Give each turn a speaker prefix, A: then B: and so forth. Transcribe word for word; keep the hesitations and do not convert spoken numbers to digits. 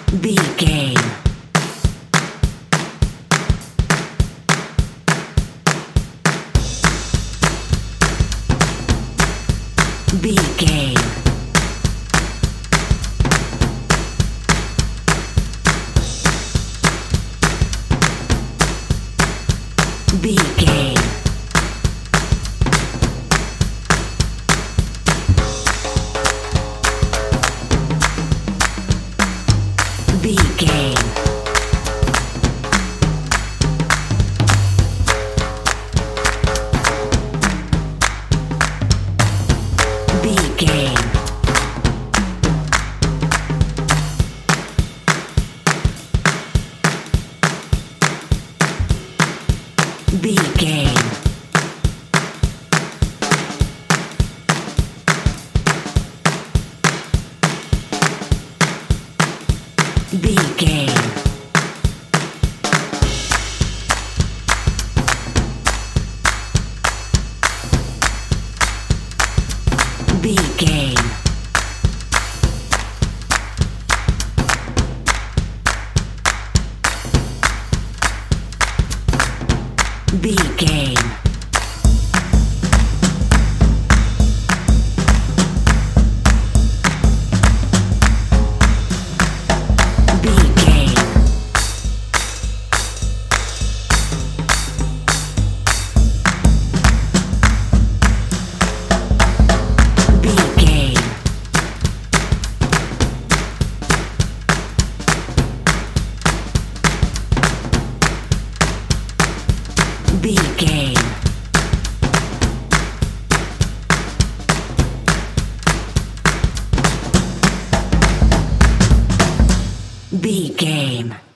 A: Big game. Big game. Big game. Big game. Big game. Big game. Big game. Big game. Big game. Big game. Big game. Big game. Big game.